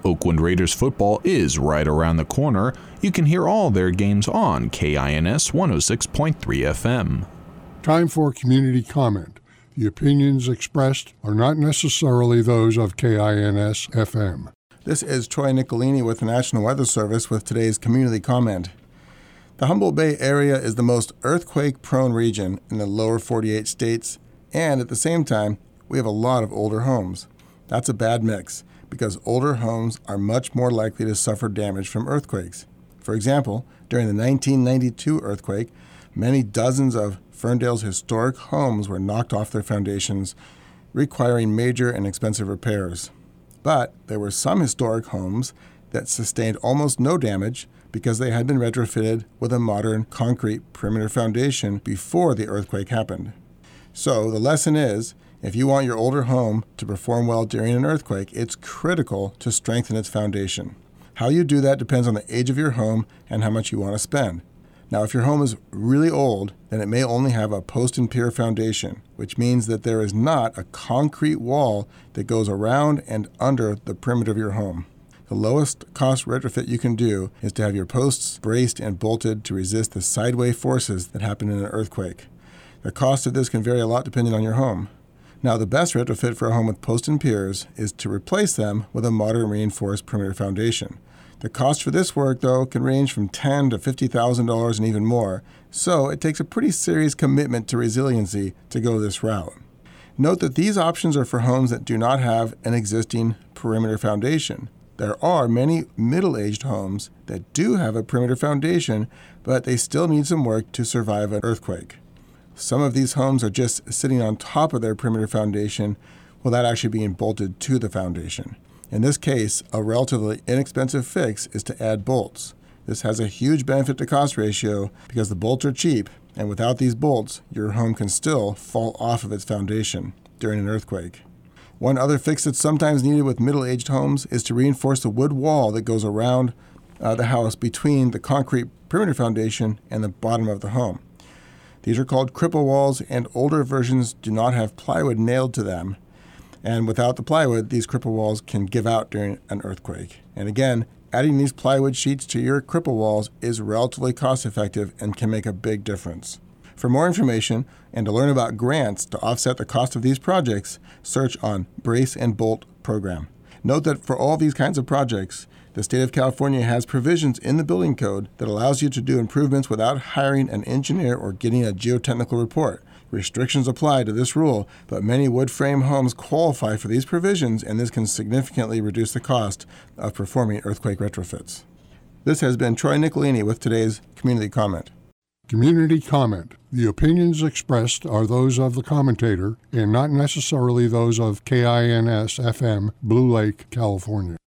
Oakland Raiders football is right around the corner. You can hear all their games on KINS 106.3 FM. Time for community comment. The opinions expressed are not necessarily those of KINS FM. This is Troy Nicolini with the National Weather Service with today's community comment. The Humboldt Bay area is the most earthquake-prone region in the lower 48 states, and at the same time, we have a lot of older homes. That's a bad mix, because older homes are much more likely to suffer damage from earthquakes. For example, during the 1992 earthquake, many dozens of Ferndale's historic homes were knocked off their foundations, requiring major and expensive repairs. But there were some historic homes that sustained almost no damage because they had been retrofitted with a modern concrete perimeter foundation before the earthquake happened. So the lesson is, if you want your older home to perform well during an earthquake, it's critical to strengthen its foundation. How you do that depends on the age of your home and how much you want to spend. Now, if your home is really old, then it may only have a post and pier foundation, which means that there is not a concrete wall that goes around and under the perimeter of your home. The lowest cost retrofit you can do is to have your posts braced and bolted to resist the sideway forces that happen in an earthquake. The cost of this can vary a lot depending on your home. Now, the best retrofit for a home with posts and piers is to replace them with a modern reinforced perimeter foundation. The cost for this work, though, can range from $10,000 to $50,000 and even more, so it takes a pretty serious commitment to resiliency to go this route. Note that these options are for homes that do not have an existing perimeter foundation. There are many middle-aged homes that do have a perimeter foundation, but they still need some work to survive an earthquake. Some of these homes are just sitting on top of their perimeter foundation without actually being bolted to the foundation. In this case, a relatively inexpensive fix is to add bolts. This has a huge benefit to cost ratio because the bolts are cheap, and without these bolts, your home can still fall off of its foundation during an earthquake. One other fix that's sometimes needed with middle-aged homes is to reinforce the wood wall that goes around the house between the concrete perimeter foundation and the bottom of the home. These are called cripple walls, and older versions do not have plywood nailed to them. And without the plywood, these cripple walls can give out during an earthquake. And again, adding these plywood sheets to your cripple walls is relatively cost-effective and can make a big difference. For more information and to learn about grants to offset the cost of these projects, search on Brace and Bolt program. Note that for all these kinds of projects, the state of California has provisions in the building code that allows you to do improvements without hiring an engineer or getting a geotechnical report. Restrictions apply to this rule, but many wood frame homes qualify for these provisions, and this can significantly reduce the cost of performing earthquake retrofits. This has been Troy Nicolini with today's Community Comment. Community comment. The opinions expressed are those of the commentator and not necessarily those of KINS FM, Blue Lake, California.